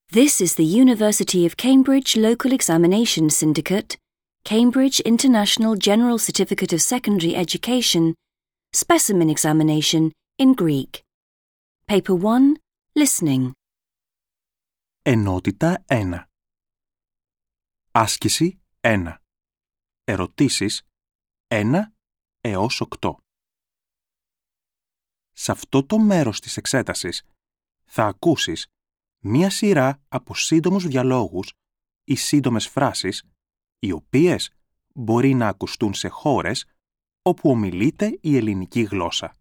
This is the University of Cambridge Local Examination Syndicate, Cambridge International General Certificate of Secondary Education, Specimen Examination in Greek. Paper 1, Listening. Ενότητα 1. Άσκηση 1. Ερωτήσεις 1 έως 8. Σε αυτό το μέρος της εξέτασης θα ακούσεις μία σειρά από σύντομους διαλόγους ή σύντομες φράσεις, οι οποίες μπορεί να ακουστούν σε χώρες όπου ομιλείται η ελληνική γλώσσα.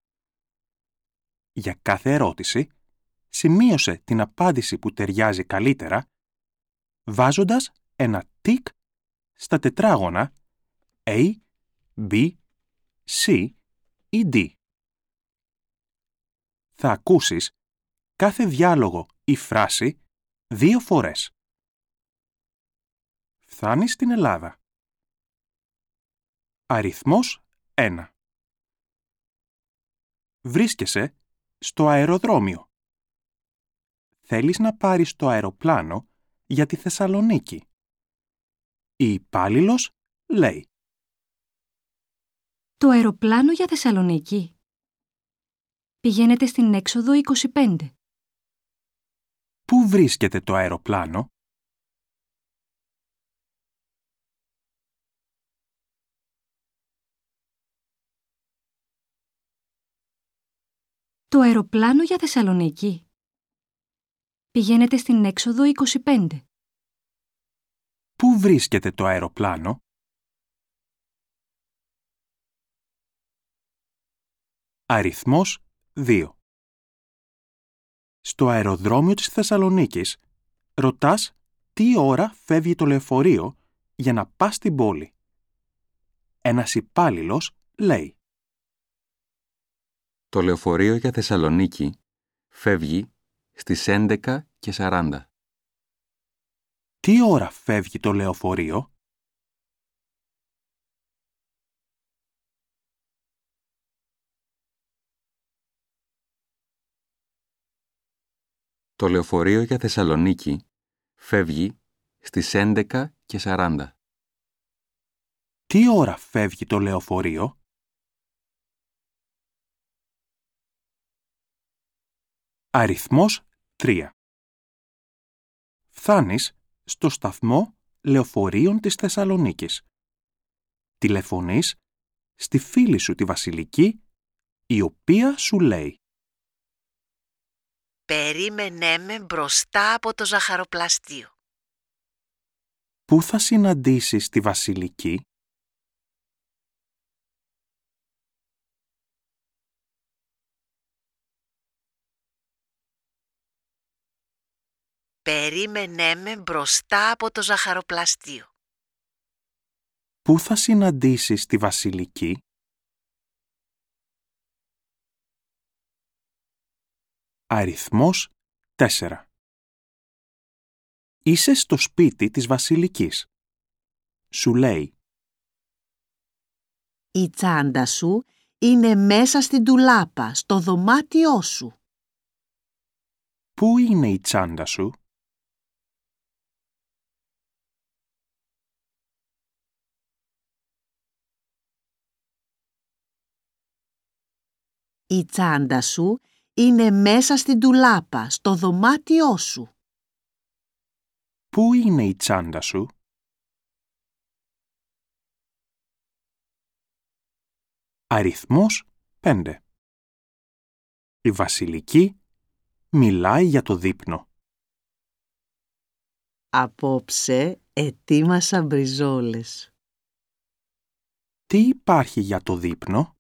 Για κάθε ερώτηση, σημείωσε την απάντηση που ταιριάζει καλύτερα, βάζοντας ένα τικ στα τετράγωνα A, B, C ή D. Θα ακούσεις κάθε διάλογο ή φράση 2 φορές. Φτάνεις στην Ελλάδα. Αριθμός 1. Βρίσκεσαι στο αεροδρόμιο. Θέλεις να πάρεις το αεροπλάνο για τη Θεσσαλονίκη. Η υπάλληλος λέει: Το αεροπλάνο για Θεσσαλονίκη. Πηγαίνετε στην έξοδο 25. Πού βρίσκεται το αεροπλάνο? Το αεροπλάνο για Θεσσαλονίκη. Πηγαίνετε στην έξοδο 25. Πού βρίσκεται το αεροπλάνο? Αριθμός 2. Στο αεροδρόμιο της Θεσσαλονίκης ρωτάς τι ώρα φεύγει το λεωφορείο για να πας στην πόλη. Ένας υπάλληλος λέει: Το λεωφορείο για Θεσσαλονίκη φεύγει στις 11:40. Τι ώρα φεύγει το λεωφορείο? Το λεωφορείο για Θεσσαλονίκη φεύγει στις 11:40. Τι ώρα φεύγει το λεωφορείο? Αριθμός 3. Φτάνεις στο σταθμό λεωφορείων της Θεσσαλονίκης. Τηλεφωνείς στη φίλη σου τη Βασιλική, η οποία σου λέει: Περίμενέ με μπροστά από το ζαχαροπλαστείο. Πού θα συναντήσεις τη Βασιλική? Περίμενέ με μπροστά από το ζαχαροπλαστείο. Πού θα συναντήσεις τη Βασιλική? Αριθμός 4. Είσαι στο σπίτι της Βασιλικής. Σου λέει: Η τσάντα σου είναι μέσα στην ντουλάπα, στο δωμάτιό σου. Πού είναι η τσάντα σου? Η τσάντα σου είναι μέσα στην ντουλάπα, στο δωμάτιό σου. Πού είναι η τσάντα σου? Αριθμός 5. Η Βασιλική μιλάει για το δείπνο. Απόψε ετοίμασα μπριζόλες. Τι υπάρχει για το δείπνο?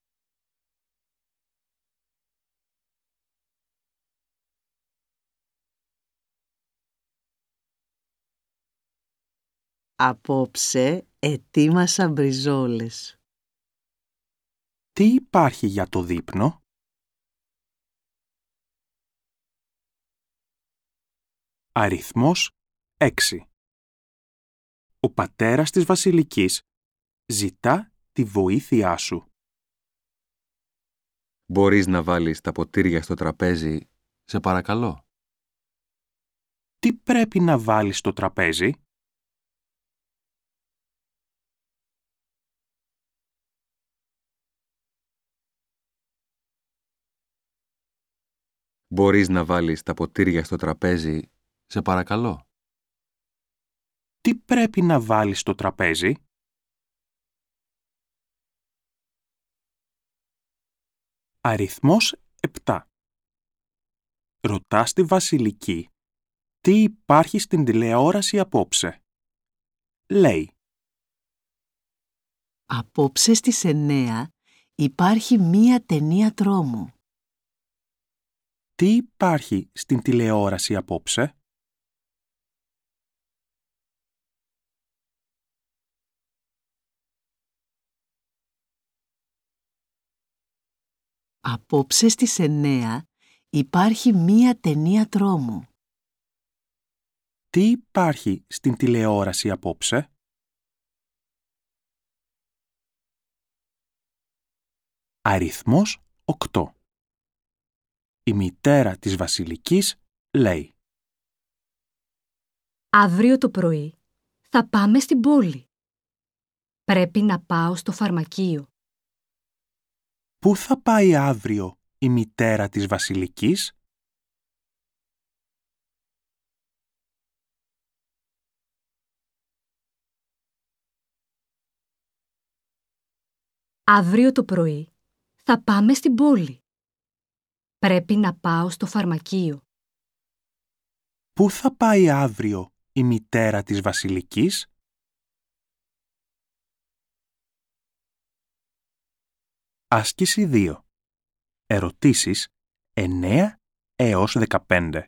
Απόψε ετοίμασα μπριζόλες. Τι υπάρχει για το δείπνο? Αριθμός 6. Ο πατέρας της Βασιλικής ζητά τη βοήθειά σου. Μπορείς να βάλεις τα ποτήρια στο τραπέζι, σε παρακαλώ? Τι πρέπει να βάλεις στο τραπέζι? Μπορείς να βάλεις τα ποτήρια στο τραπέζι, σε παρακαλώ? Τι πρέπει να βάλεις στο τραπέζι? Αριθμός 7. Ρωτάς τη Βασιλική τι υπάρχει στην τηλεόραση απόψε. Λέει: Απόψε στις 9 υπάρχει μία ταινία τρόμου. Τι υπάρχει στην τηλεόραση απόψε? Απόψε στις 9 υπάρχει μία ταινία τρόμου. Τι υπάρχει στην τηλεόραση απόψε? Αριθμός 8. Η μητέρα της Βασιλικής λέει: Αύριο το πρωί θα πάμε στην πόλη. Πρέπει να πάω στο φαρμακείο. Πού θα πάει αύριο η μητέρα της Βασιλικής? Αύριο το πρωί θα πάμε στην πόλη. Πρέπει να πάω στο φαρμακείο. Πού θα πάει αύριο η μητέρα της Βασιλικής? Άσκηση 2. Ερωτήσεις 9 έως 15.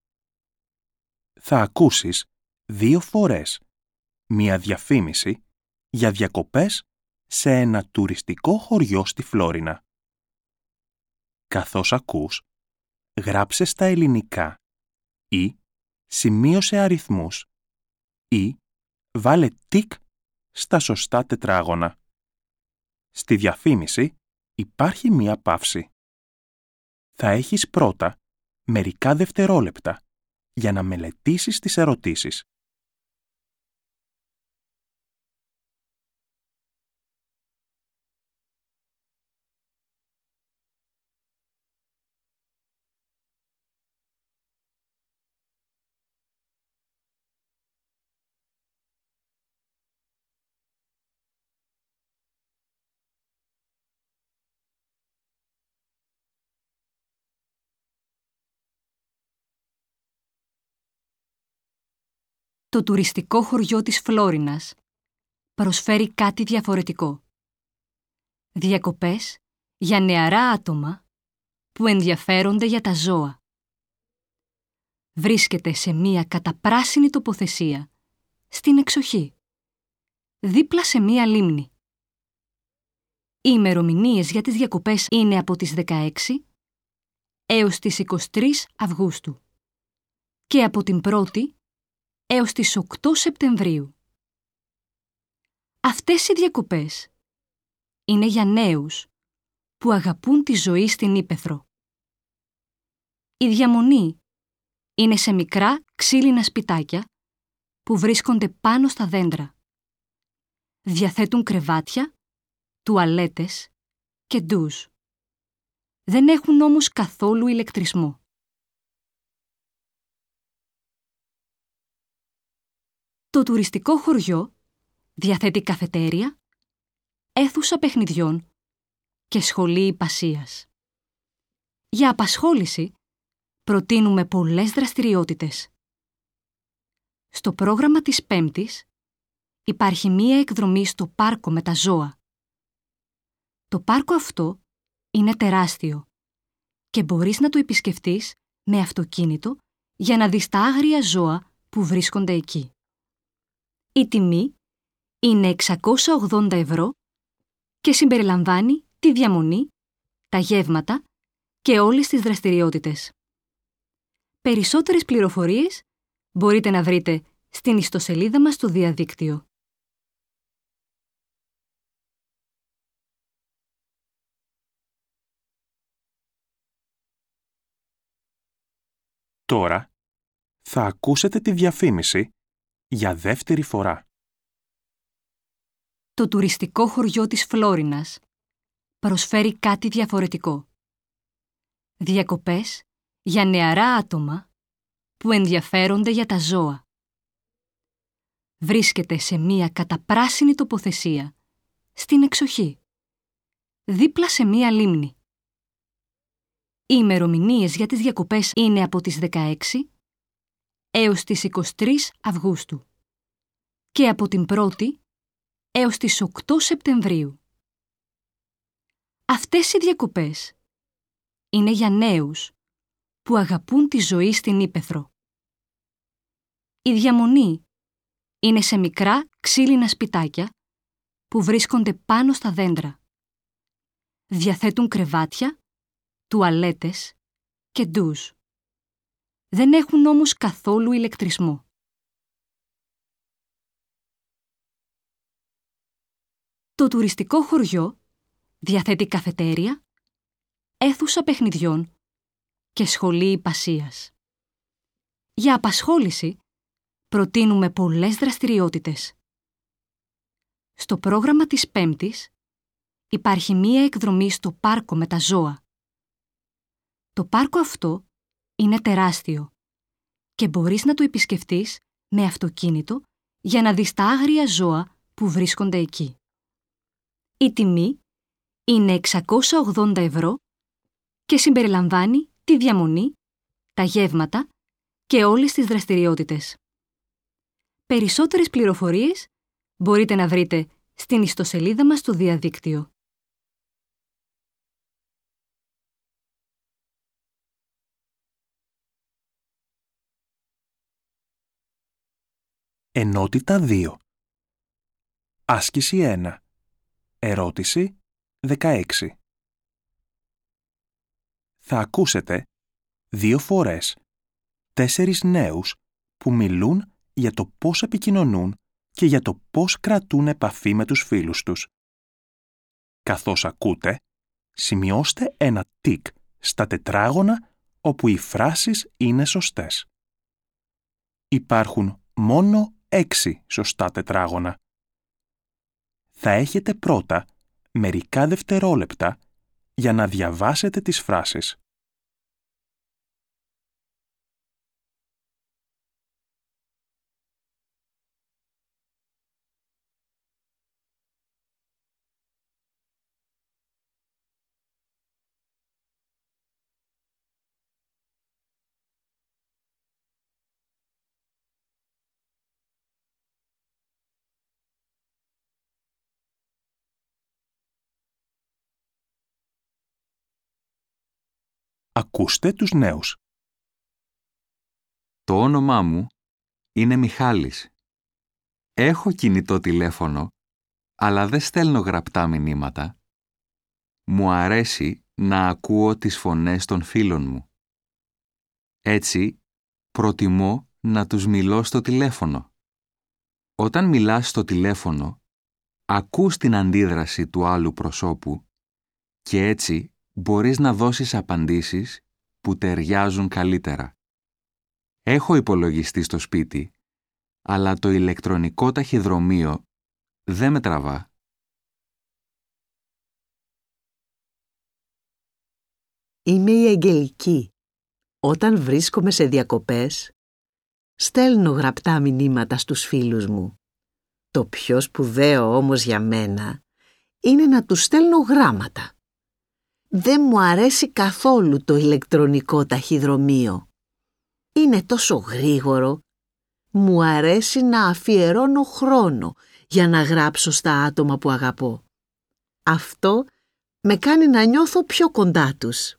Θα ακούσεις 2 φορές μία διαφήμιση για διακοπές σε ένα τουριστικό χωριό στη Φλόρινα. Καθώς ακούς, γράψε στα ελληνικά ή σημείωσε αριθμούς ή βάλε τικ στα σωστά τετράγωνα. Στη διαφήμιση υπάρχει μία παύση. Θα έχεις πρώτα μερικά δευτερόλεπτα για να μελετήσεις τις ερωτήσεις. Το τουριστικό χωριό της Φλόρινας προσφέρει κάτι διαφορετικό. Διακοπές για νεαρά άτομα που ενδιαφέρονται για τα ζώα. Βρίσκεται σε μία καταπράσινη τοποθεσία, στην εξοχή, δίπλα σε μία λίμνη. Οι ημερομηνίες για τις διακοπές είναι από τις 16 έως τις 23 Αυγούστου και από την 1η έως τις 8 Σεπτεμβρίου. Αυτές οι διακοπές είναι για νέους που αγαπούν τη ζωή στην ύπαιθρο. Η διαμονή είναι σε μικρά ξύλινα σπιτάκια που βρίσκονται πάνω στα δέντρα. Διαθέτουν κρεβάτια, τουαλέτες και ντουζ. Δεν έχουν όμως καθόλου ηλεκτρισμό. Το τουριστικό χωριό διαθέτει καφετέρια, αίθουσα παιχνιδιών και σχολή υπασίας. Για απασχόληση προτείνουμε πολλές δραστηριότητες. Στο πρόγραμμα της Πέμπτης υπάρχει μία εκδρομή στο πάρκο με τα ζώα. Το πάρκο αυτό είναι τεράστιο και μπορείς να το επισκεφτείς με αυτοκίνητο για να δεις τα άγρια ζώα που βρίσκονται εκεί. Η τιμή είναι 680 ευρώ και συμπεριλαμβάνει τη διαμονή, τα γεύματα και όλες τις δραστηριότητες. Περισσότερες πληροφορίες μπορείτε να βρείτε στην ιστοσελίδα μας στο διαδίκτυο. Τώρα Θα ακούσετε τη διαφήμιση για δεύτερη φορά. Το τουριστικό χωριό της Φλόρινας προσφέρει κάτι διαφορετικό. Διακοπές για νεαρά άτομα που ενδιαφέρονται για τα ζώα. Βρίσκεται σε μία καταπράσινη τοποθεσία, στην εξοχή, δίπλα σε μία λίμνη. Οι ημερομηνίες για τις διακοπές είναι από τις 16 έως τις 23 Αυγούστου και από την 1η έως τις 8 Σεπτεμβρίου. Αυτές οι διακοπές είναι για νέους που αγαπούν τη ζωή στην ύπαιθρο. Η διαμονή είναι σε μικρά ξύλινα σπιτάκια που βρίσκονται πάνω στα δέντρα. Διαθέτουν κρεβάτια, τουαλέτες και ντουζ. Δεν έχουν όμως καθόλου ηλεκτρισμό. Το τουριστικό χωριό διαθέτει καφετέρια, αίθουσα παιχνιδιών και σχολή υπασίας. Για απασχόληση προτείνουμε πολλές δραστηριότητες. Στο πρόγραμμα της Πέμπτης υπάρχει μία εκδρομή στο πάρκο με τα ζώα. Το πάρκο αυτό είναι τεράστιο και μπορείς να το επισκεφτείς με αυτοκίνητο για να δεις τα άγρια ζώα που βρίσκονται εκεί. Η τιμή είναι 680 ευρώ και συμπεριλαμβάνει τη διαμονή, τα γεύματα και όλες τις δραστηριότητες. Περισσότερες πληροφορίες μπορείτε να βρείτε στην ιστοσελίδα μας στο διαδίκτυο. Ενότητα 2. Άσκηση 1. Ερώτηση 16. Θα ακούσετε 2 φορές 4 νέους που μιλούν για το πώς επικοινωνούν και για το πώς κρατούν επαφή με τους φίλους τους. Καθώς ακούτε, σημειώστε ένα τικ στα τετράγωνα όπου οι φράσεις είναι σωστές. Υπάρχουν μόνο 6 σωστά τετράγωνα. Θα έχετε πρώτα μερικά δευτερόλεπτα για να διαβάσετε τις φράσεις. Ακούστε τους νέους. Το όνομά μου είναι Μιχάλης. Έχω κινητό τηλέφωνο, αλλά δεν στέλνω γραπτά μηνύματα. Μου αρέσει να ακούω τις φωνές των φίλων μου. Έτσι, προτιμώ να τους μιλώ στο τηλέφωνο. Όταν μιλάς στο τηλέφωνο, ακούς την αντίδραση του άλλου προσώπου και έτσι μπορείς να δώσεις απαντήσεις που ταιριάζουν καλύτερα. Έχω υπολογιστή στο σπίτι, αλλά το ηλεκτρονικό ταχυδρομείο δεν με τραβά. Είμαι η Αγγελική. Όταν βρίσκομαι σε διακοπές, στέλνω γραπτά μηνύματα στους φίλους μου. Το πιο σπουδαίο όμως για μένα είναι να τους στέλνω γράμματα. Δεν μου αρέσει καθόλου το ηλεκτρονικό ταχυδρομείο. Είναι τόσο γρήγορο. Μου αρέσει να αφιερώνω χρόνο για να γράψω στα άτομα που αγαπώ. Αυτό με κάνει να νιώθω πιο κοντά τους.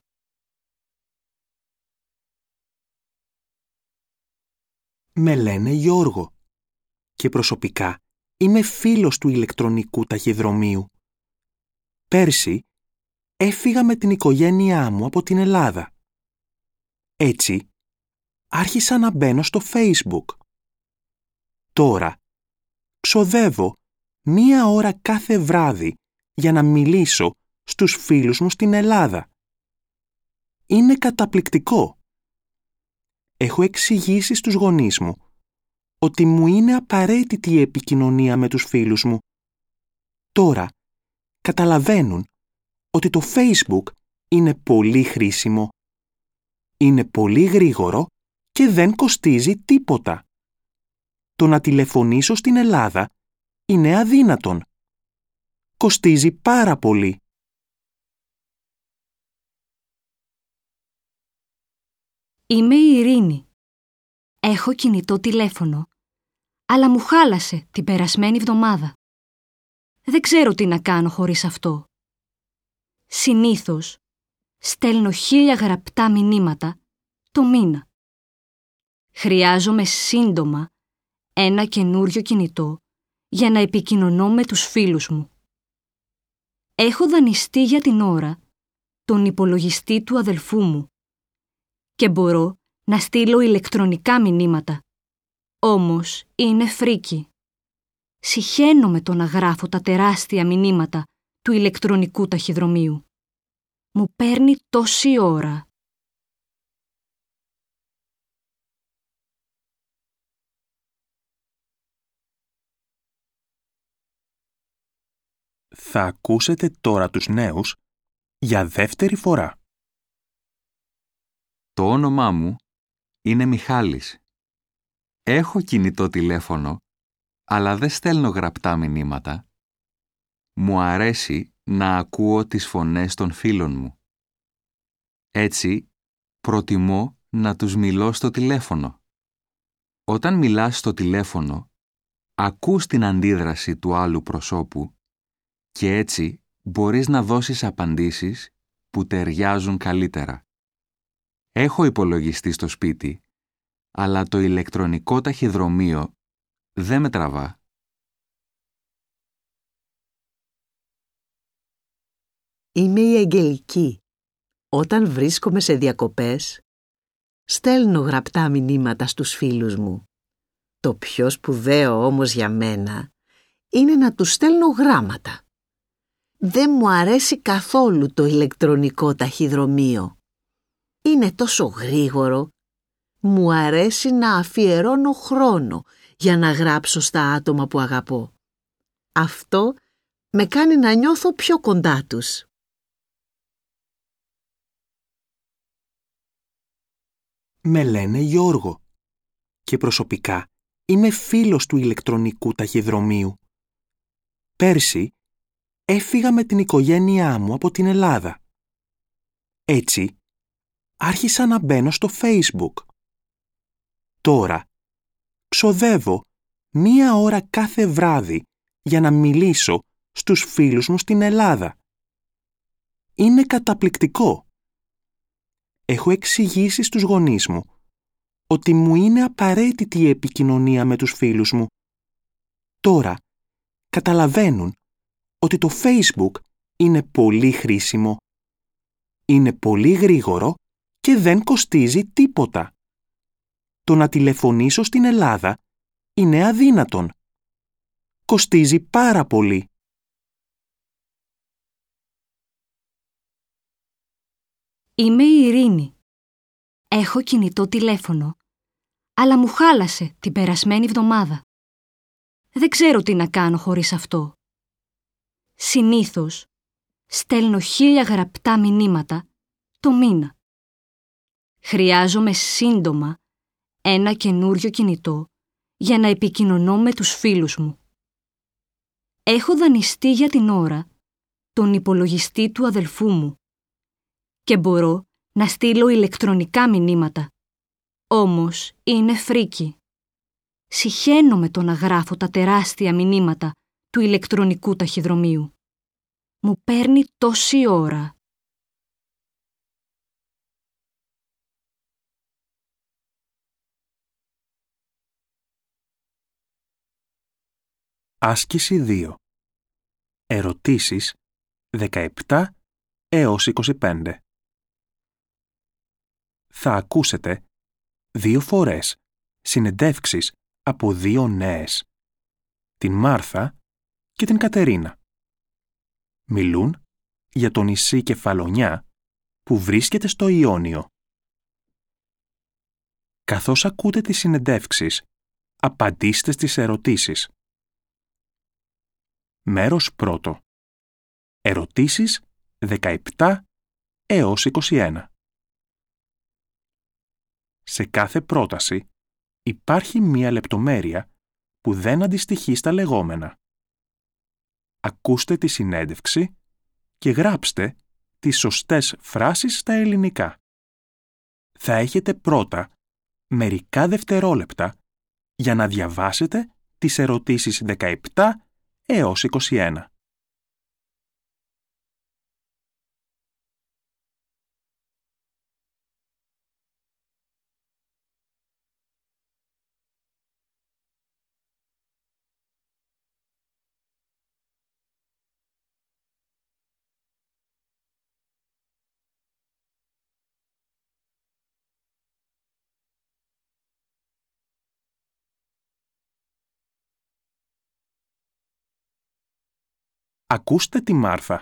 Με λένε Γιώργο και προσωπικά είμαι φίλος του ηλεκτρονικού ταχυδρομείου. Πέρσι έφυγα με την οικογένειά μου από την Ελλάδα. Έτσι, άρχισα να μπαίνω στο Facebook. Τώρα, ξοδεύω 1 ώρα κάθε βράδυ για να μιλήσω στους φίλους μου στην Ελλάδα. Είναι καταπληκτικό. έχω εξηγήσει στους γονείς μου ότι μου είναι απαραίτητη η επικοινωνία με τους φίλους μου. Τώρα καταλαβαίνουν ότι το Facebook είναι πολύ χρήσιμο. Είναι πολύ γρήγορο και δεν κοστίζει τίποτα. Το να τηλεφωνήσω στην Ελλάδα είναι αδύνατον. Κοστίζει πάρα πολύ. Είμαι η Ειρήνη. Έχω κινητό τηλέφωνο, αλλά μου χάλασε την περασμένη εβδομάδα. Δεν ξέρω τι να κάνω χωρίς αυτό. Συνήθως, στέλνω 1000 γραπτά μηνύματα το μήνα. Χρειάζομαι σύντομα ένα καινούριο κινητό για να επικοινωνώ με τους φίλους μου. Έχω δανειστεί για την ώρα τον υπολογιστή του αδελφού μου και μπορώ να στείλω ηλεκτρονικά μηνύματα. Όμως είναι φρίκι. Συχαίνομαι το να γράφω τα τεράστια μηνύματα του ηλεκτρονικού ταχυδρομείου. Μου παίρνει τόση ώρα. Θα ακούσετε τώρα τους νέους για δεύτερη φορά. Το όνομά μου είναι Μιχάλης. Έχω κινητό τηλέφωνο, αλλά δεν στέλνω γραπτά μηνύματα. Μου αρέσει να ακούω τις φωνές των φίλων μου. Έτσι, προτιμώ να τους μιλώ στο τηλέφωνο. Όταν μιλάς στο τηλέφωνο, ακούς την αντίδραση του άλλου προσώπου και έτσι μπορείς να δώσεις απαντήσεις που ταιριάζουν καλύτερα. Έχω υπολογιστή στο σπίτι, αλλά το ηλεκτρονικό ταχυδρομείο δεν με τραβά. Είμαι η Αγγελική. Όταν βρίσκομαι σε διακοπές, στέλνω γραπτά μηνύματα στους φίλους μου. Το πιο σπουδαίο όμως για μένα είναι να τους στέλνω γράμματα. Δεν μου αρέσει καθόλου το ηλεκτρονικό ταχυδρομείο. Είναι τόσο γρήγορο. Μου αρέσει να αφιερώνω χρόνο για να γράψω στα άτομα που αγαπώ. Αυτό με κάνει να νιώθω πιο κοντά τους. Με λένε Γιώργο και προσωπικά είμαι φίλος του ηλεκτρονικού ταχυδρομείου. Πέρσι έφυγα με την οικογένειά μου από την Ελλάδα. Έτσι, άρχισα να μπαίνω στο Facebook. Τώρα, ξοδεύω 1 ώρα κάθε βράδυ για να μιλήσω στους φίλους μου στην Ελλάδα. Είναι καταπληκτικό. Έχω εξηγήσει στους γονείς μου ότι μου είναι απαραίτητη η επικοινωνία με τους φίλους μου. Τώρα, καταλαβαίνουν ότι το Facebook είναι πολύ χρήσιμο. Είναι πολύ γρήγορο και δεν κοστίζει τίποτα. Το να τηλεφωνήσω στην Ελλάδα είναι αδύνατον. Κοστίζει πάρα πολύ. Είμαι η Ειρήνη. Έχω κινητό τηλέφωνο, αλλά μου χάλασε την περασμένη εβδομάδα. Δεν ξέρω τι να κάνω χωρίς αυτό. Συνήθως, στέλνω 1000 γραπτά μηνύματα το μήνα. Χρειάζομαι σύντομα ένα καινούριο κινητό για να επικοινωνώ με τους φίλους μου. Έχω δανειστεί για την ώρα τον υπολογιστή του αδελφού μου και μπορώ να στείλω ηλεκτρονικά μηνύματα. Όμως είναι φρίκι. Συχαίνομαι το να γράφω τα τεράστια μηνύματα του ηλεκτρονικού ταχυδρομείου. Μου παίρνει τόση ώρα. Άσκηση 2. Ερωτήσεις 17 έως 25. Θα ακούσετε 2 φορές συνεντεύξεις από 2 νέες, την Μάρθα και την Κατερίνα. Μιλούν για το νησί Κεφαλονιά που βρίσκεται στο Ιόνιο. Καθώς ακούτε τις συνεντεύξεις, απαντήστε στις ερωτήσεις. Μέρος πρώτο. Ερωτήσεις 17 έως 21. Σε κάθε πρόταση υπάρχει μία λεπτομέρεια που δεν αντιστοιχεί στα λεγόμενα. Ακούστε τη συνέντευξη και γράψτε τις σωστές φράσεις στα ελληνικά. Θα έχετε πρώτα μερικά δευτερόλεπτα για να διαβάσετε τις ερωτήσεις 17 έως 21. Ακούστε τη Μάρθα.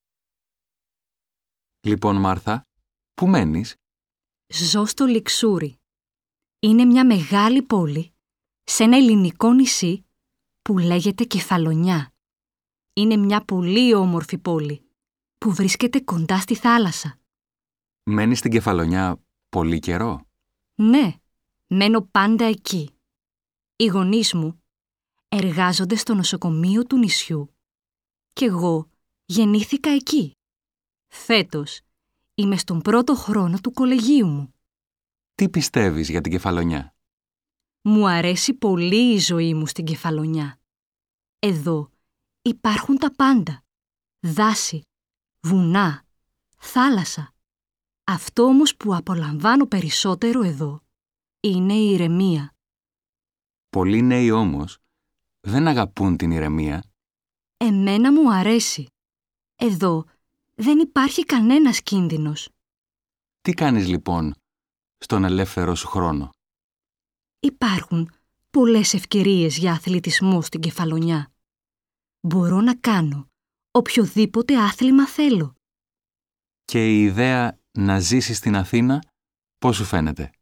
Λοιπόν, Μάρθα, πού μένεις? Ζω στο Λιξούρι. Είναι μια μεγάλη πόλη σε ένα ελληνικό νησί που λέγεται Κεφαλονιά. Είναι μια πολύ όμορφη πόλη που βρίσκεται κοντά στη θάλασσα. Μένεις στην Κεφαλονιά πολύ καιρό? Ναι, μένω πάντα εκεί. Οι γονείς μου εργάζονται στο νοσοκομείο του νησιού και εγώ γεννήθηκα εκεί. Φέτος είμαι στον πρώτο χρόνο του κολεγίου μου. Τι πιστεύεις για την Κεφαλονιά? Μου αρέσει πολύ η ζωή μου στην Κεφαλονιά. Εδώ υπάρχουν τα πάντα. Δάση, βουνά, θάλασσα. Αυτό όμως που απολαμβάνω περισσότερο εδώ είναι η ηρεμία. Πολλοί νέοι όμως δεν αγαπούν την ηρεμία. Εμένα μου αρέσει. Εδώ δεν υπάρχει κανένας κίνδυνος. Τι κάνεις λοιπόν στον ελεύθερο σου χρόνο? Υπάρχουν πολλές ευκαιρίες για αθλητισμό στην Κεφαλονιά. Μπορώ να κάνω οποιοδήποτε άθλημα θέλω. Και η ιδέα να ζήσεις στην Αθήνα, πώς σου φαίνεται?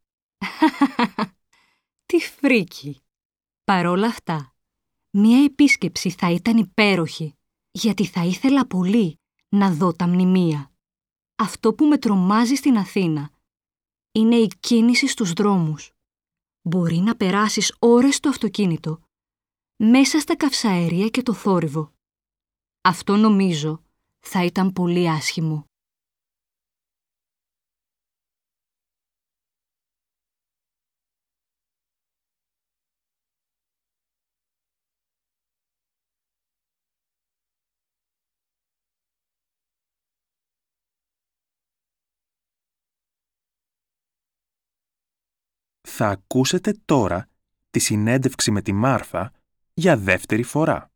Τι φρίκι! Παρόλα αυτά, μία επίσκεψη θα ήταν υπέροχη, γιατί θα ήθελα πολύ να δω τα μνημεία. Αυτό που με τρομάζει στην Αθήνα είναι η κίνηση στους δρόμους. Μπορεί να περάσεις ώρες στο αυτοκίνητο, μέσα στα καυσαέρια και το θόρυβο. Αυτό νομίζω θα ήταν πολύ άσχημο. Θα ακούσετε τώρα τη συνέντευξη με τη Μάρθα για δεύτερη φορά.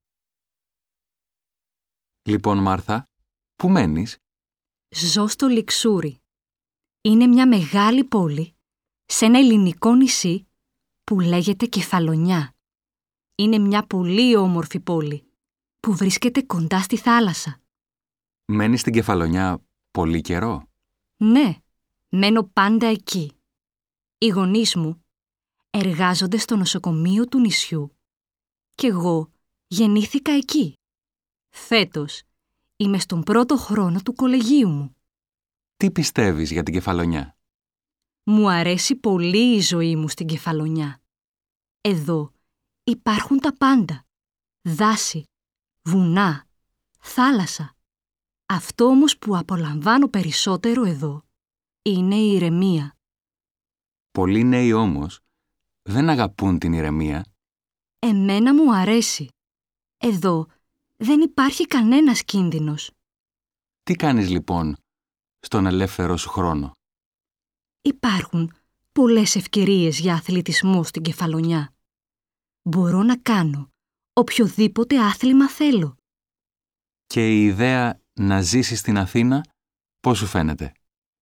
Λοιπόν, Μάρθα, πού μένεις? Ζω στο Λιξούρι. Είναι μια μεγάλη πόλη σε ένα ελληνικό νησί που λέγεται Κεφαλονιά. Είναι μια πολύ όμορφη πόλη που βρίσκεται κοντά στη θάλασσα. Μένεις στην Κεφαλονιά πολύ καιρό? Ναι, μένω πάντα εκεί. Οι γονείς μου εργάζονται στο νοσοκομείο του νησιού και εγώ γεννήθηκα εκεί. Φέτος είμαι στον πρώτο χρόνο του κολεγίου μου. Τι πιστεύεις για την Κεφαλονιά? Μου αρέσει πολύ η ζωή μου στην Κεφαλονιά. Εδώ υπάρχουν τα πάντα. Δάση, βουνά, θάλασσα. Αυτό όμως που απολαμβάνω περισσότερο εδώ είναι η ηρεμία. Πολλοί νέοι όμως δεν αγαπούν την ηρεμία. Εμένα μου αρέσει. Εδώ δεν υπάρχει κανένας κίνδυνος. Τι κάνεις λοιπόν στον ελεύθερο σου χρόνο? Υπάρχουν πολλές ευκαιρίες για αθλητισμό στην Κεφαλονιά. Μπορώ να κάνω οποιοδήποτε άθλημα θέλω. Και η ιδέα να ζήσεις στην Αθήνα, πώς σου φαίνεται?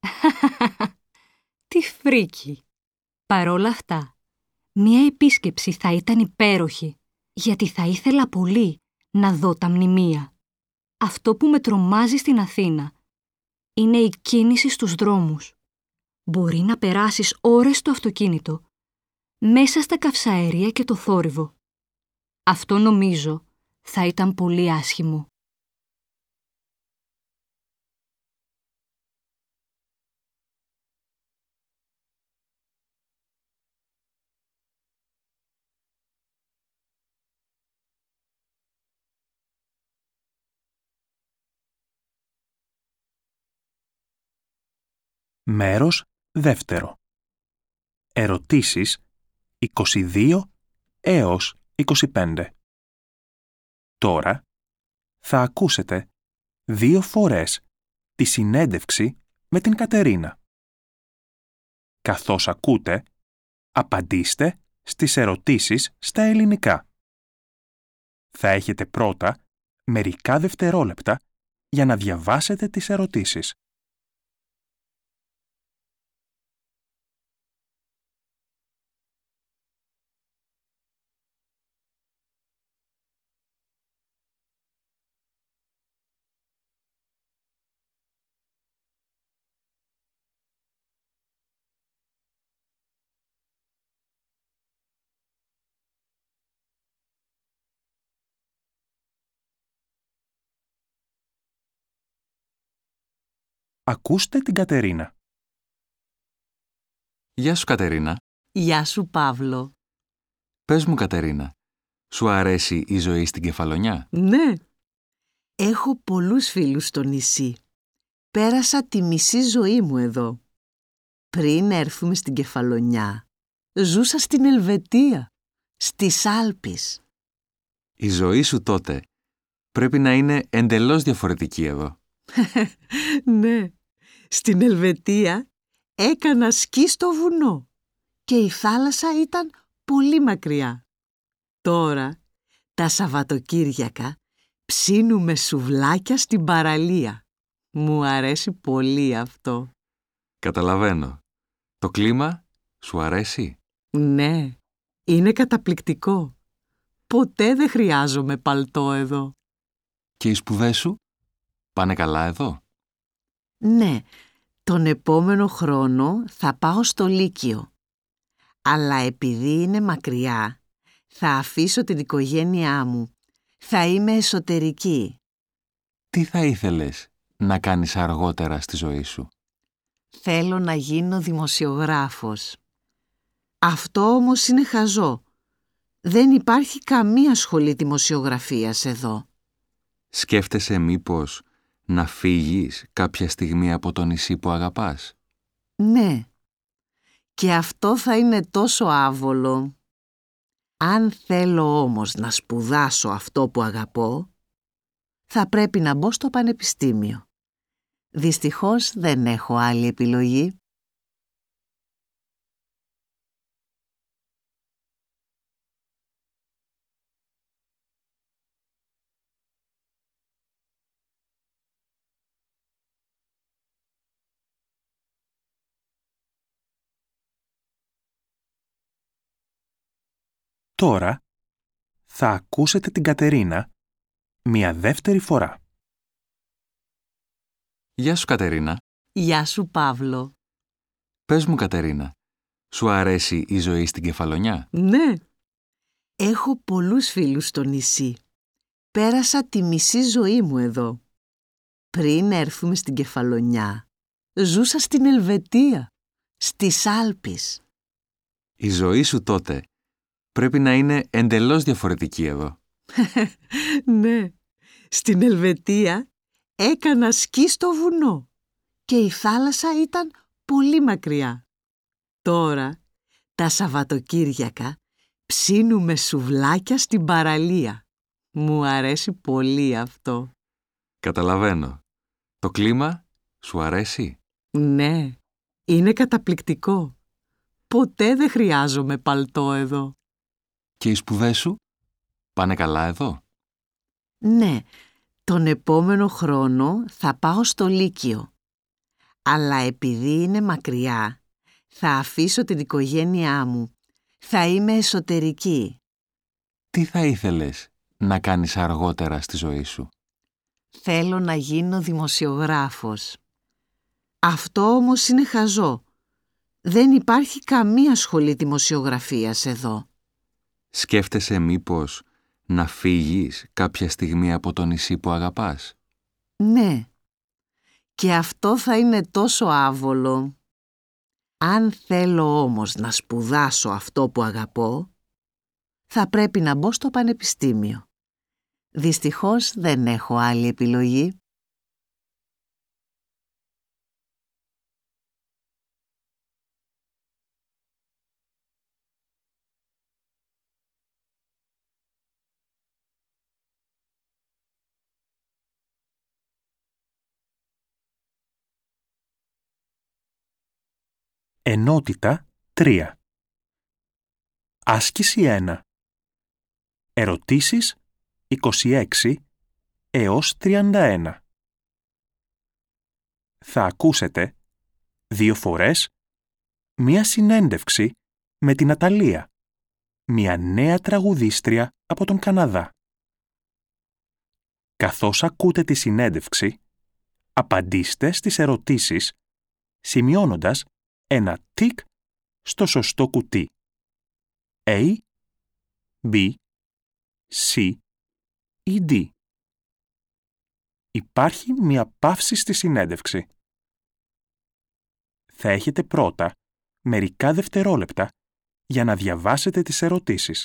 Τι φρίκι! Παρόλα αυτά, μία επίσκεψη θα ήταν υπέροχη, γιατί θα ήθελα πολύ να δω τα μνημεία. Αυτό που με τρομάζει στην Αθήνα είναι η κίνηση στους δρόμους. Μπορεί να περάσεις ώρες στο αυτοκίνητο, μέσα στα καυσαέρια και το θόρυβο. Αυτό νομίζω θα ήταν πολύ άσχημο. Μέρος δεύτερο. Ερωτήσεις 22 έως 25. Τώρα θα ακούσετε 2 φορές τη συνέντευξη με την Κατερίνα. Καθώς ακούτε, απαντήστε στις ερωτήσεις στα ελληνικά. Θα έχετε πρώτα μερικά δευτερόλεπτα για να διαβάσετε τις ερωτήσεις. Ακούστε την Κατερίνα. Γεια σου, Κατερίνα. Γεια σου, Παύλο. Πες μου, Κατερίνα, σου αρέσει η ζωή στην Κεφαλονιά? Ναι. Έχω πολλούς φίλους στο νησί. Πέρασα τη μισή ζωή μου εδώ. Πριν έρθουμε στην Κεφαλονιά, ζούσα στην Ελβετία, στις Άλπεις. Η ζωή σου τότε πρέπει να είναι εντελώς διαφορετική εδώ. Ναι. Στην Ελβετία έκανα σκι στο βουνό και η θάλασσα ήταν πολύ μακριά. Τώρα, τα Σαββατοκύριακα, ψήνουμε σουβλάκια στην παραλία. Μου αρέσει πολύ αυτό. Καταλαβαίνω. Το κλίμα σου αρέσει? Ναι, είναι καταπληκτικό. Ποτέ δεν χρειάζομαι παλτό εδώ. Και οι σπουδές σου πάνε καλά εδώ? Ναι, τον επόμενο χρόνο θα πάω στο Λύκειο. Αλλά επειδή είναι μακριά, θα αφήσω την οικογένειά μου. Θα είμαι εσωτερική. Τι θα ήθελες να κάνεις αργότερα στη ζωή σου? Θέλω να γίνω δημοσιογράφος. Αυτό όμως είναι χαζό. Δεν υπάρχει καμία σχολή δημοσιογραφίας εδώ. Σκέφτεσαι μήπως να φύγεις κάποια στιγμή από το νησί που αγαπάς? Ναι. Και αυτό θα είναι τόσο άβολο. Αν θέλω όμως να σπουδάσω αυτό που αγαπώ, θα πρέπει να μπω στο πανεπιστήμιο. Δυστυχώς δεν έχω άλλη επιλογή. Τώρα θα ακούσετε την Κατερίνα μια δεύτερη φορά. Γεια σου, Κατερίνα. Γεια σου, Παύλο. Πες μου, Κατερίνα, σου αρέσει η ζωή στην Κεφαλονιά? Ναι. Έχω πολλούς φίλους στο νησί. Πέρασα τη μισή ζωή μου εδώ. Πριν έρθουμε στην Κεφαλονιά, ζούσα στην Ελβετία, στις Άλπεις. Η ζωή σου τότε πρέπει να είναι εντελώς διαφορετική εδώ. Ναι. Στην Ελβετία έκανα σκι στο βουνό και η θάλασσα ήταν πολύ μακριά. Τώρα, τα Σαββατοκύριακα, ψήνουμε σουβλάκια στην παραλία. Μου αρέσει πολύ αυτό. Καταλαβαίνω. Το κλίμα σου αρέσει? Ναι, είναι καταπληκτικό. Ποτέ δεν χρειάζομαι παλτό εδώ. Και οι σπουδές σου πάνε καλά εδώ? Ναι, τον επόμενο χρόνο θα πάω στο Λύκειο. Αλλά επειδή είναι μακριά, θα αφήσω την οικογένειά μου. Θα είμαι εσωτερική. Τι θα ήθελες να κάνεις αργότερα στη ζωή σου? Θέλω να γίνω δημοσιογράφος. Αυτό όμως είναι χαζό. Δεν υπάρχει καμία σχολή δημοσιογραφίας εδώ. Σκέφτεσαι μήπως να φύγεις κάποια στιγμή από το νησί που αγαπάς? Ναι. Και αυτό θα είναι τόσο άβολο. Αν θέλω όμως να σπουδάσω αυτό που αγαπώ, θα πρέπει να μπω στο πανεπιστήμιο. Δυστυχώς δεν έχω άλλη επιλογή. Ενότητα 3. Άσκηση 1. Ερωτήσεις 26 έως 31. Θα ακούσετε 2 φορές μία συνέντευξη με την Ναταλία, μια νέα τραγουδίστρια από τον Καναδά. Καθώς ακούτε τη συνέντευξη, απαντήστε στις ερωτήσεις σημειώνοντας ένα τικ στο σωστό κουτί. A, B, C ή D. Υπάρχει μία παύση στη συνέντευξη. Θα έχετε πρώτα μερικά δευτερόλεπτα για να διαβάσετε τις ερωτήσεις.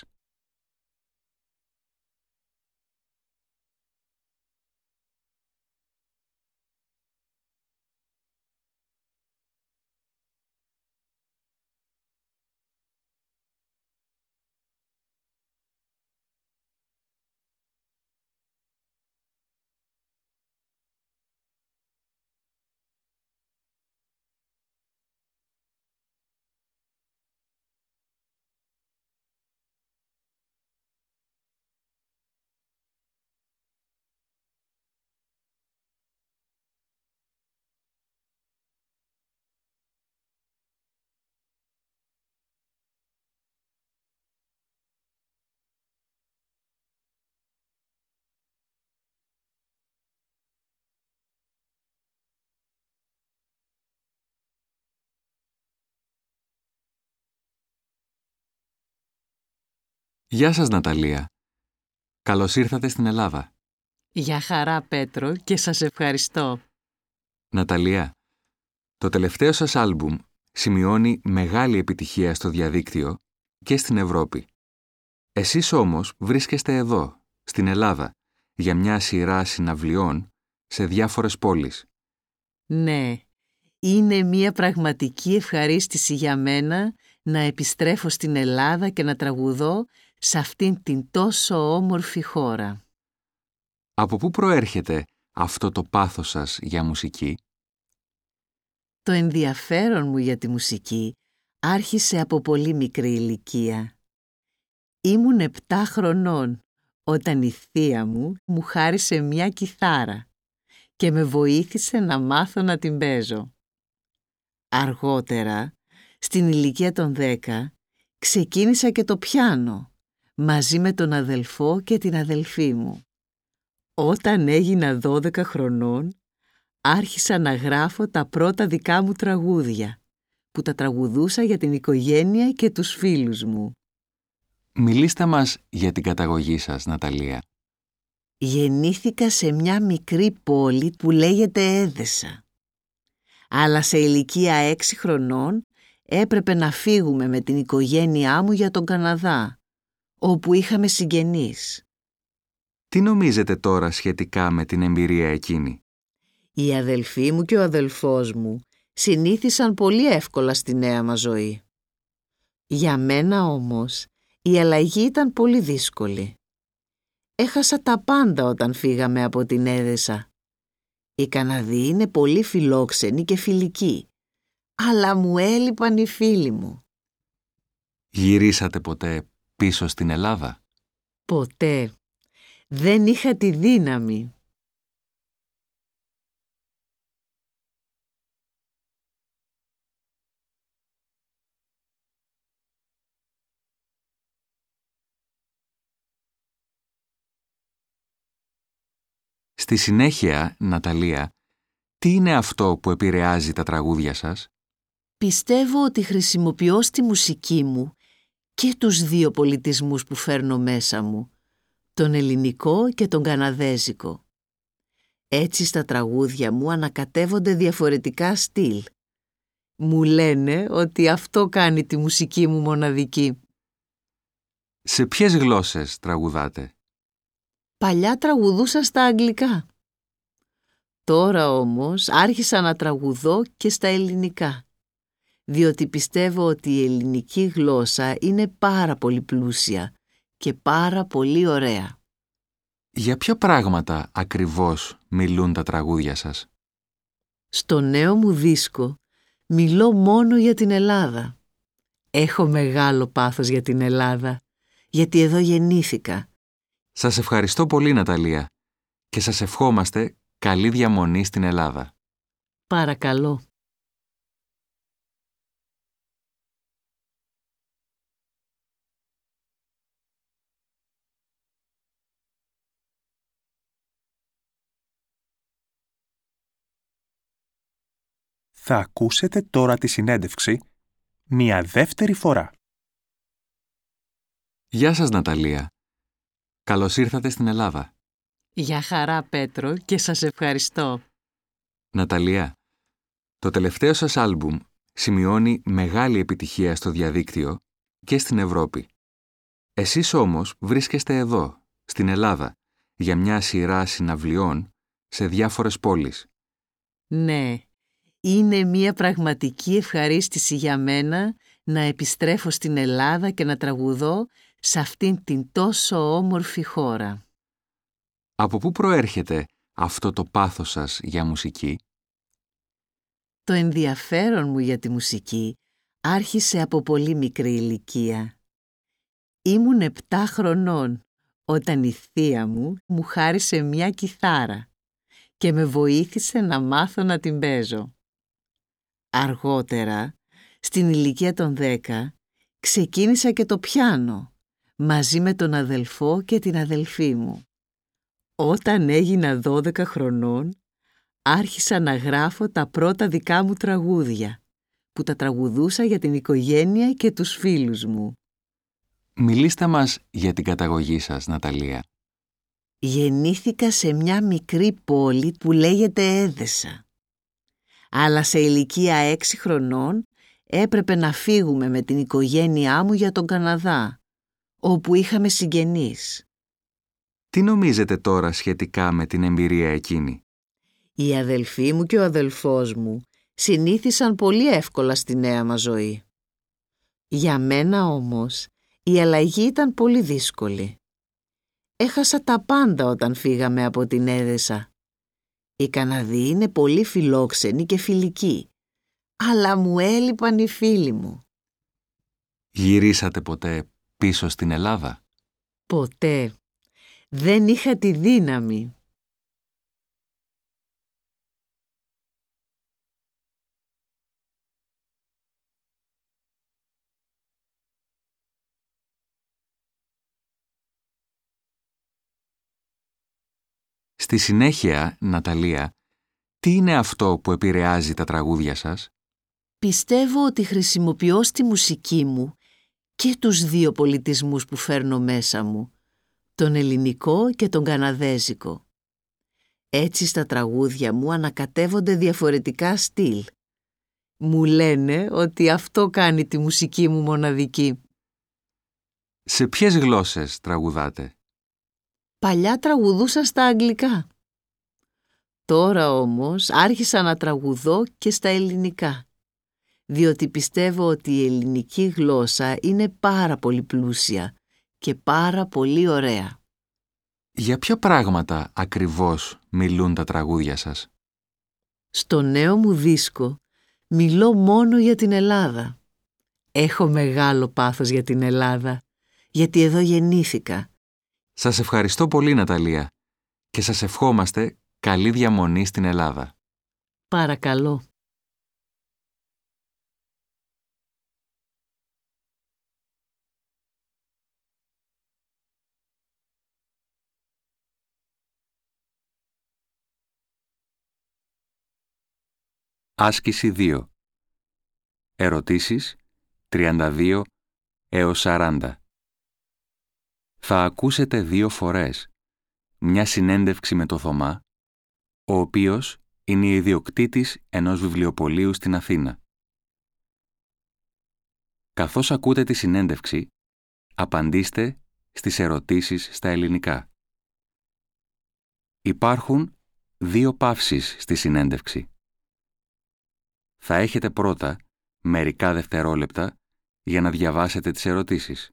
Γεια σας, Ναταλία. Καλώς ήρθατε στην Ελλάδα. Γεια χαρά, Πέτρο, και σας ευχαριστώ. Ναταλία, το τελευταίο σας άλμπουμ σημειώνει μεγάλη επιτυχία στο διαδίκτυο και στην Ευρώπη. Εσείς όμως βρίσκεστε εδώ, στην Ελλάδα, για μια σειρά συναυλιών σε διάφορες πόλεις. Ναι, είναι μια πραγματική ευχαρίστηση για μένα να επιστρέφω στην Ελλάδα και να τραγουδώ σε αυτήν την τόσο όμορφη χώρα. Από πού προέρχεται αυτό το πάθος σας για μουσική? Το ενδιαφέρον μου για τη μουσική άρχισε από πολύ μικρή ηλικία. Ήμουν 7 χρονών όταν η θεία μου χάρισε μια κιθάρα και με βοήθησε να μάθω να την παίζω. Αργότερα, στην ηλικία των 10, ξεκίνησα και το πιάνο, μαζί με τον αδελφό και την αδελφή μου. Όταν έγινα 12 χρονών, άρχισα να γράφω τα πρώτα δικά μου τραγούδια, που τα τραγουδούσα για την οικογένεια και τους φίλους μου. Μιλήστε μας για την καταγωγή σας, Ναταλία. Γεννήθηκα σε μια μικρή πόλη που λέγεται Έδεσα. Αλλά σε ηλικία 6 χρονών έπρεπε να φύγουμε με την οικογένειά μου για τον Καναδά, όπου είχαμε συγγενείς. Τι νομίζετε τώρα σχετικά με την εμπειρία εκείνη? Οι αδελφοί μου και ο αδελφός μου συνήθισαν πολύ εύκολα στη νέα μας ζωή. Για μένα όμως η αλλαγή ήταν πολύ δύσκολη. Έχασα τα πάντα όταν φύγαμε από την Έδεσα. Οι Καναδοί είναι πολύ φιλόξενοι και φιλικοί, αλλά μου έλειπαν οι φίλοι μου. Γυρίσατε ποτέ πίσω στην Ελλάδα? Ποτέ. Δεν είχα τη δύναμη. Στη συνέχεια, Ναταλία, τι είναι αυτό που επηρεάζει τα τραγούδια σας? Πιστεύω ότι χρησιμοποιώ στη μουσική μου και τους δύο πολιτισμούς που φέρνω μέσα μου, τον ελληνικό και τον καναδέζικο. Έτσι στα τραγούδια μου ανακατεύονται διαφορετικά στυλ. Μου λένε ότι αυτό κάνει τη μουσική μου μοναδική. Σε ποιες γλώσσες τραγουδάτε? Παλιά τραγουδούσα στα αγγλικά. Τώρα όμως άρχισα να τραγουδώ και στα ελληνικά, διότι πιστεύω ότι η ελληνική γλώσσα είναι πάρα πολύ πλούσια και πάρα πολύ ωραία. Για ποια πράγματα ακριβώς μιλούν τα τραγούδια σας? Στο νέο μου δίσκο μιλώ μόνο για την Ελλάδα. Έχω μεγάλο πάθος για την Ελλάδα, γιατί εδώ γεννήθηκα. Σας ευχαριστώ πολύ, Ναταλία, και σας ευχόμαστε καλή διαμονή στην Ελλάδα. Παρακαλώ. Θα ακούσετε τώρα τη συνέντευξη μια δεύτερη φορά. Γεια σας, Ναταλία. Καλώς ήρθατε στην Ελλάδα. Γεια χαρά, Πέτρο, και σας ευχαριστώ. Ναταλία, το τελευταίο σας άλμπουμ σημειώνει μεγάλη επιτυχία στο διαδίκτυο και στην Ευρώπη. Εσείς όμως βρίσκεστε εδώ, στην Ελλάδα, για μια σειρά συναυλιών σε διάφορες πόλεις. Ναι, είναι μια πραγματική ευχαρίστηση για μένα να επιστρέφω στην Ελλάδα και να τραγουδώ σε αυτήν την τόσο όμορφη χώρα. Από πού προέρχεται αυτό το πάθος σας για μουσική? Το ενδιαφέρον μου για τη μουσική άρχισε από πολύ μικρή ηλικία. Ήμουν 7 χρονών όταν η θεία μου χάρισε μια κιθάρα και με βοήθησε να μάθω να την παίζω. Αργότερα, στην ηλικία των 10, ξεκίνησα και το πιάνο, μαζί με τον αδελφό και την αδελφή μου. Όταν έγινα 12 χρονών, άρχισα να γράφω τα πρώτα δικά μου τραγούδια, που τα τραγουδούσα για την οικογένεια και τους φίλους μου. Μιλήστε μας για την καταγωγή σας, Ναταλία. Γεννήθηκα σε μια μικρή πόλη που λέγεται Έδεσα. Αλλά σε ηλικία 6 χρονών έπρεπε να φύγουμε με την οικογένειά μου για τον Καναδά, όπου είχαμε συγγενείς. Τι νομίζετε τώρα σχετικά με την εμπειρία εκείνη? Οι αδελφοί μου και ο αδελφός μου συνήθισαν πολύ εύκολα στη νέα μας ζωή. Για μένα όμως η αλλαγή ήταν πολύ δύσκολη. Έχασα τα πάντα όταν φύγαμε από την Έδεσα. Οι Καναδοί είναι πολύ φιλόξενοι και φιλικοί, αλλά μου έλειπαν οι φίλοι μου. Γυρίσατε ποτέ πίσω στην Ελλάδα? Ποτέ. Δεν είχα τη δύναμη. Στη συνέχεια, Ναταλία, τι είναι αυτό που επηρεάζει τα τραγούδια σας? Πιστεύω ότι χρησιμοποιώ στη μουσική μου και τους δύο πολιτισμούς που φέρνω μέσα μου, τον ελληνικό και τον καναδέζικο. Έτσι στα τραγούδια μου ανακατεύονται διαφορετικά στυλ. Μου λένε ότι αυτό κάνει τη μουσική μου μοναδική. Σε ποιες γλώσσες τραγουδάτε? Παλιά τραγουδούσα στα αγγλικά. Τώρα όμως άρχισα να τραγουδώ και στα ελληνικά, διότι πιστεύω ότι η ελληνική γλώσσα είναι πάρα πολύ πλούσια και πάρα πολύ ωραία. Για ποια πράγματα ακριβώς μιλούν τα τραγούδια σας? Στο νέο μου δίσκο μιλώ μόνο για την Ελλάδα. Έχω μεγάλο πάθος για την Ελλάδα, γιατί εδώ γεννήθηκα. Σας ευχαριστώ πολύ, Ναταλία, και σας ευχόμαστε καλή διαμονή στην Ελλάδα. Παρακαλώ. Άσκηση 2. Ερωτήσεις 32 έως 40. Θα ακούσετε 2 φορές μια συνέντευξη με το Θωμά, ο οποίος είναι ιδιοκτήτης ενός βιβλιοπωλείου στην Αθήνα. Καθώς ακούτε τη συνέντευξη, απαντήστε στις ερωτήσεις στα ελληνικά. Υπάρχουν 2 παύσεις στη συνέντευξη. Θα έχετε πρώτα μερικά δευτερόλεπτα για να διαβάσετε τις ερωτήσεις.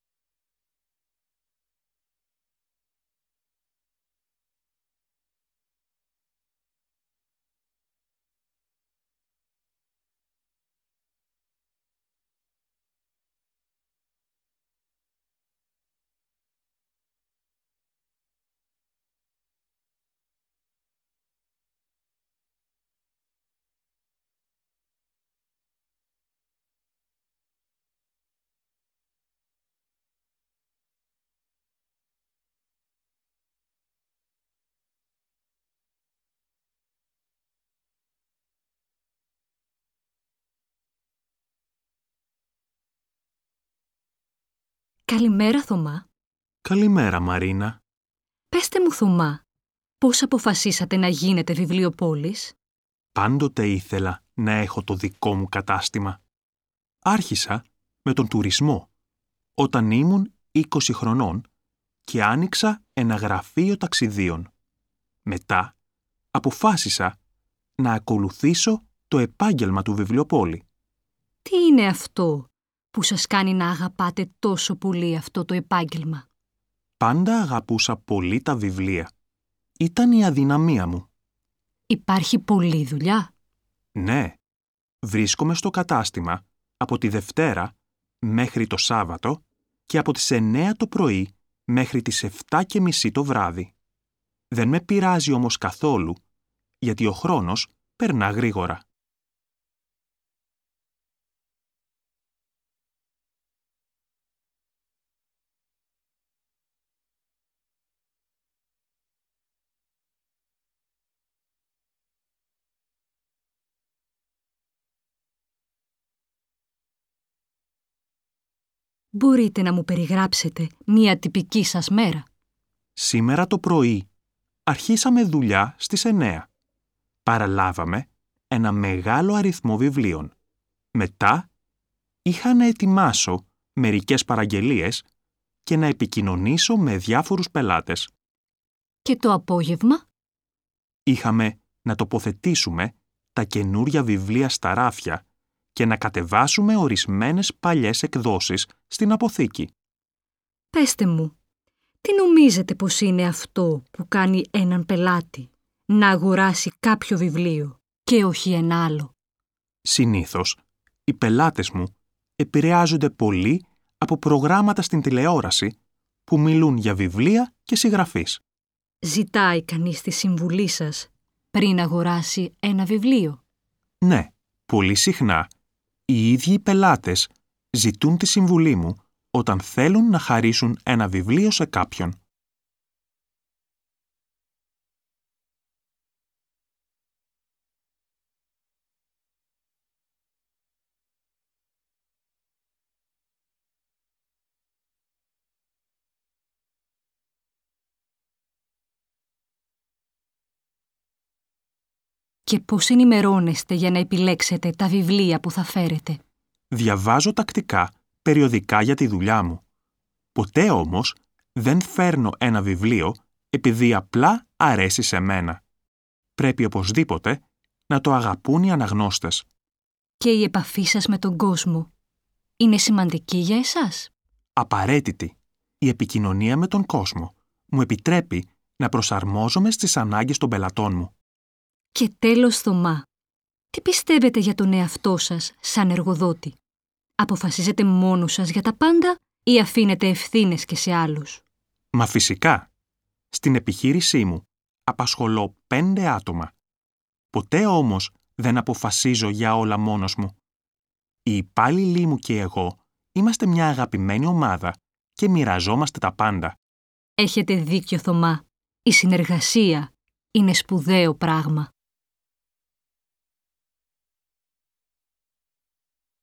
Καλημέρα, Θωμά. Καλημέρα, Μαρίνα. Πέστε μου, Θωμά, πώς αποφασίσατε να γίνετε βιβλιοπόλης? Πάντοτε ήθελα να έχω το δικό μου κατάστημα. Άρχισα με τον τουρισμό, όταν ήμουν 20 χρονών και άνοιξα ένα γραφείο ταξιδίων. Μετά αποφάσισα να ακολουθήσω το επάγγελμα του βιβλιοπόλη. Τι είναι αυτό που σας κάνει να αγαπάτε τόσο πολύ αυτό το επάγγελμα? Πάντα αγαπούσα πολύ τα βιβλία. Ήταν η αδυναμία μου. Υπάρχει πολλή δουλειά? Ναι, βρίσκομαι στο κατάστημα από τη Δευτέρα μέχρι το Σάββατο και από τις 9 το πρωί μέχρι τις 7:30 το βράδυ. Δεν με πειράζει όμως καθόλου, γιατί ο χρόνος περνά γρήγορα. Μπορείτε να μου περιγράψετε μία τυπική σας μέρα? Σήμερα το πρωί αρχίσαμε δουλειά στις 9. Παραλάβαμε ένα μεγάλο αριθμό βιβλίων. Μετά είχα να ετοιμάσω μερικές παραγγελίες και να επικοινωνήσω με διάφορους πελάτες. Και το απόγευμα? Είχαμε να τοποθετήσουμε τα καινούρια βιβλία στα ράφια και να κατεβάσουμε ορισμένες παλιές εκδόσεις στην αποθήκη. Πέστε μου, τι νομίζετε πως είναι αυτό που κάνει έναν πελάτη να αγοράσει κάποιο βιβλίο και όχι ένα άλλο? Συνήθως, οι πελάτες μου επηρεάζονται πολύ από προγράμματα στην τηλεόραση που μιλούν για βιβλία και συγγραφείς. Ζητάει κανείς τη συμβουλή σας πριν αγοράσει ένα βιβλίο? Ναι, πολύ συχνά οι ίδιοι οι πελάτες ζητούν τη συμβουλή μου όταν θέλουν να χαρίσουν ένα βιβλίο σε κάποιον. Και πώς ενημερώνεστε για να επιλέξετε τα βιβλία που θα φέρετε? Διαβάζω τακτικά περιοδικά για τη δουλειά μου. Ποτέ όμως δεν φέρνω ένα βιβλίο επειδή απλά αρέσει σε μένα. Πρέπει οπωσδήποτε να το αγαπούν οι αναγνώστες. Και η επαφή σας με τον κόσμο είναι σημαντική για εσάς? Απαραίτητη. Η επικοινωνία με τον κόσμο μου επιτρέπει να προσαρμόζομαι στις ανάγκες των πελατών μου. Και τέλος, Θωμά, τι πιστεύετε για τον εαυτό σας σαν εργοδότη? Αποφασίζετε μόνος σας για τα πάντα ή αφήνετε ευθύνες και σε άλλους? Μα φυσικά. Στην επιχείρησή μου απασχολώ 5 άτομα. Ποτέ όμως δεν αποφασίζω για όλα μόνος μου. Οι υπάλληλοι μου και εγώ είμαστε μια αγαπημένη ομάδα και μοιραζόμαστε τα πάντα. Έχετε δίκιο, Θωμά. Η συνεργασία είναι σπουδαίο πράγμα.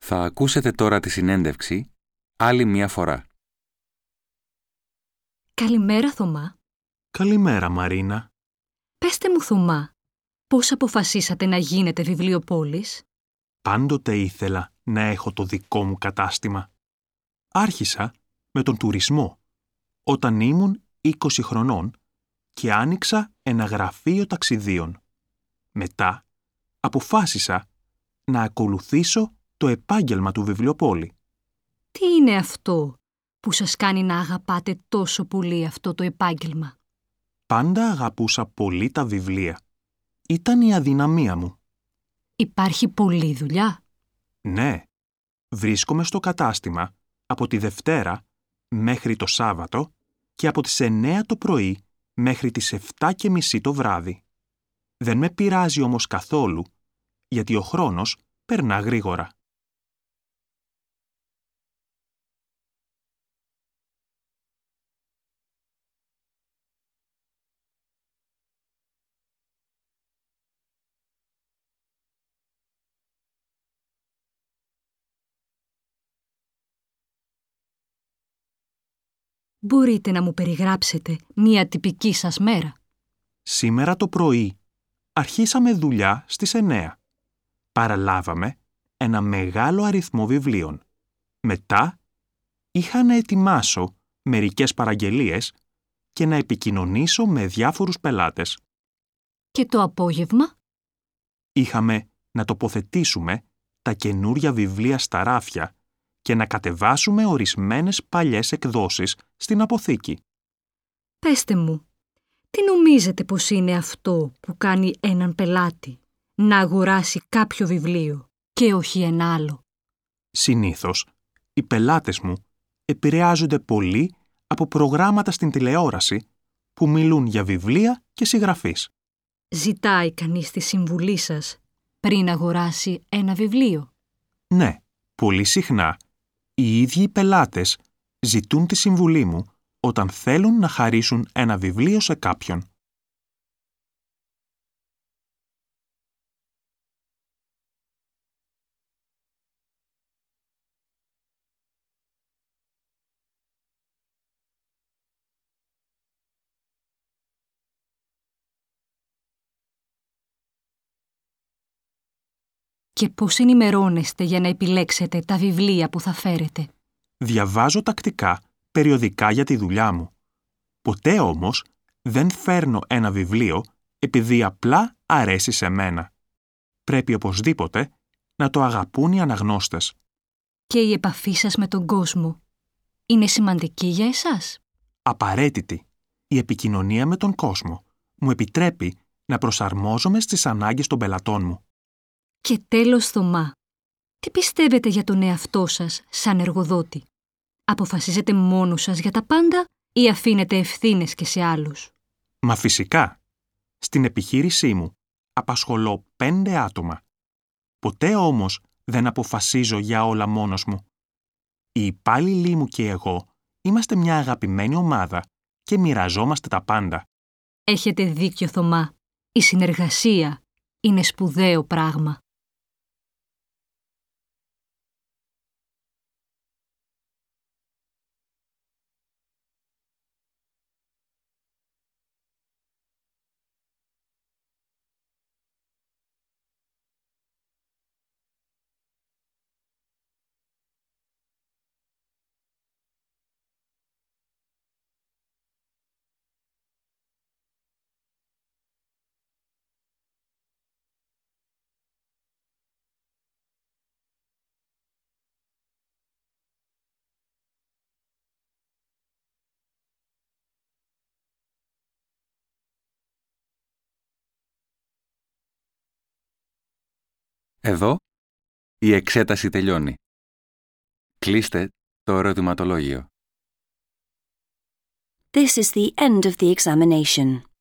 Θα ακούσετε τώρα τη συνέντευξη άλλη μία φορά. Καλημέρα, Θωμά. Καλημέρα, Μαρίνα. Πέστε μου, Θωμά, πώς αποφασίσατε να γίνετε βιβλιοπόλης? Πάντοτε ήθελα να έχω το δικό μου κατάστημα. Άρχισα με τον τουρισμό, όταν ήμουν 20 χρονών και άνοιξα ένα γραφείο ταξιδίων. Μετά αποφάσισα να ακολουθήσω το επάγγελμα του βιβλιοπόλη. Τι είναι αυτό που σας κάνει να αγαπάτε τόσο πολύ αυτό το επάγγελμα? Πάντα αγαπούσα πολύ τα βιβλία. Ήταν η αδυναμία μου. Υπάρχει πολλή δουλειά? Ναι, βρίσκομαι στο κατάστημα από τη Δευτέρα μέχρι το Σάββατο και από τις 9 το πρωί μέχρι τις 7:30 το βράδυ. Δεν με πειράζει όμως καθόλου, γιατί ο χρόνος περνά γρήγορα. Μπορείτε να μου περιγράψετε μία τυπική σας μέρα? Σήμερα το πρωί αρχίσαμε δουλειά στις 9. Παραλάβαμε ένα μεγάλο αριθμό βιβλίων. Μετά είχα να ετοιμάσω μερικές παραγγελίες και να επικοινωνήσω με διάφορους πελάτες. Και το απόγευμα? Είχαμε να τοποθετήσουμε τα καινούρια βιβλία στα ράφια και να κατεβάσουμε ορισμένες παλιές εκδόσεις στην αποθήκη. Πέστε μου, τι νομίζετε πως είναι αυτό που κάνει έναν πελάτη να αγοράσει κάποιο βιβλίο και όχι ένα άλλο? Συνήθως, οι πελάτες μου επηρεάζονται πολύ από προγράμματα στην τηλεόραση που μιλούν για βιβλία και συγγραφείς. Ζητάει κανείς τη συμβουλή σας πριν αγοράσει ένα βιβλίο? Ναι, πολύ συχνά οι ίδιοι οι πελάτες ζητούν τη συμβουλή μου όταν θέλουν να χαρίσουν ένα βιβλίο σε κάποιον. Και πώς ενημερώνεστε για να επιλέξετε τα βιβλία που θα φέρετε? Διαβάζω τακτικά περιοδικά για τη δουλειά μου. Ποτέ όμως δεν φέρνω ένα βιβλίο επειδή απλά αρέσει σε μένα. Πρέπει οπωσδήποτε να το αγαπούν οι αναγνώστες. Και η επαφή σας με τον κόσμο είναι σημαντική για εσάς? Απαραίτητη. Η επικοινωνία με τον κόσμο μου επιτρέπει να προσαρμόζομαι στις ανάγκες των πελατών μου. Και τέλος, Θωμά, τι πιστεύετε για τον εαυτό σας σαν εργοδότη? Αποφασίζετε μόνος σας για τα πάντα ή αφήνετε ευθύνες και σε άλλους? Μα φυσικά. Στην επιχείρησή μου απασχολώ 5 άτομα. Ποτέ όμως δεν αποφασίζω για όλα μόνος μου. Οι υπάλληλοι μου και εγώ είμαστε μια αγαπημένη ομάδα και μοιραζόμαστε τα πάντα. Έχετε δίκιο, Θωμά. Η συνεργασία είναι σπουδαίο πράγμα. Εδώ η εξέταση τελειώνει. Κλείστε το ερωτηματολόγιο. This is the end of the examination.